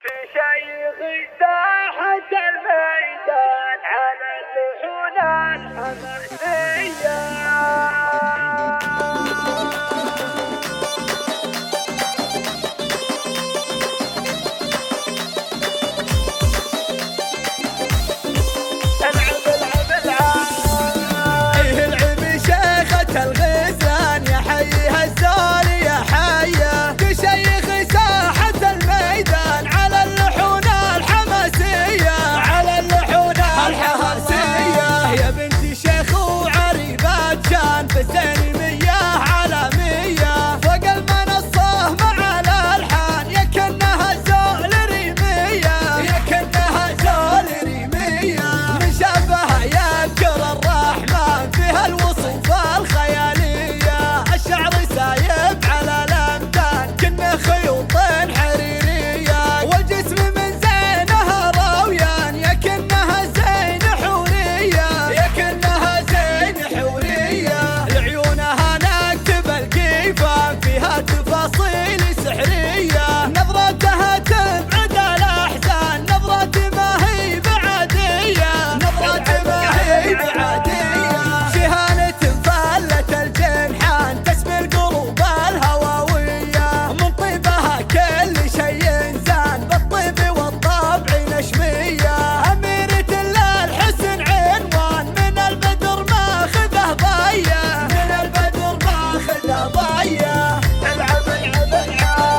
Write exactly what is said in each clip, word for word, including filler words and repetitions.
شيخ ساحة الميدان على اللحون الحماسية. العب العب العب ايه العب شيخة الغزلان يا حيها الزول يا حيه كشيخ ساحة الميدان على اللحون الحماسية على اللحون الحماسية يا بنت شيخ وعريبات جان في الزين مياه عالمية فوق المنصة مع الألحان يا كنها زول ريمية يا كنها زول ريمية من شافها يذكر الرحمن فيها الوصوف الخيالية الشعر سايب على الأمتان كنه خيوط حريرية والجسم من زينها رويان يا كنها زين حورية يا كنها زين حورية لعيونها نكتب القيفان فيها تفاصيل سحرية نظرتها تبعد الأحزان نظرة ما هي بعادية نظرة ما هي بعادية شهانة فلت الجنحان تسمي القلوب الهواوية من طيبها كل شيء زان بالطيب والطبع نشمية أميرة الحسن عنوان من البدر ماخذه ضية من البدر ماخذه ضية العب العب العب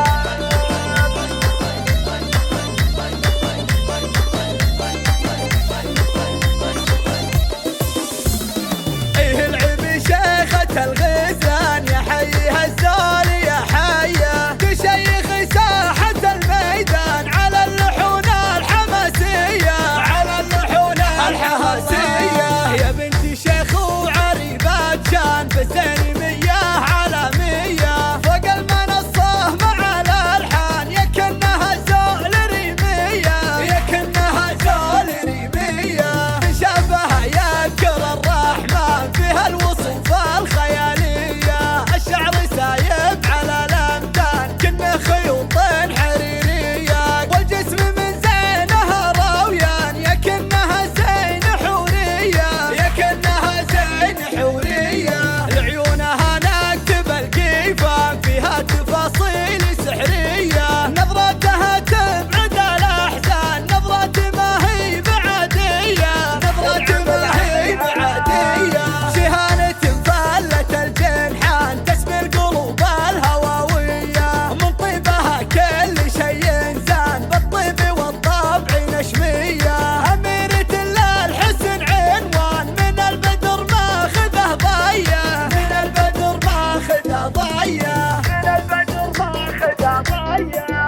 ايه العب شيخة الغزلان يا حيها الزول يا حيه كشيخ ساحة الميدان على اللحون الحماسية على اللحون الحماسية يا بنت شيخ وعريبات جان في الزين مياه عالمية فوق المنصة مع الألحان يا كنها زول ريمية يا كنها زول ريمية من شافها يذكر الرحمن فيها الوصوف الخيالية الشعر سايب على الأمتان كنه خيوط حريرية والجسم من زينها رويان يا كنها زين حورية يا كنها زين حورية لعيونها نكتب القيفان فيها تفاصيل سحرية نظرتها تبعد الأحزان نظرة ما هي بعادية نظرة ما هي بعادية شهانة فلت الجنحان تسمي القلوب الهواوية من طيبها كل شيء زان بالطيب والطبع نشمية أميرة الحسن عنوان من البدر ماخذه ضية من البدر ماخذه ضية من البدر ماخذه ضية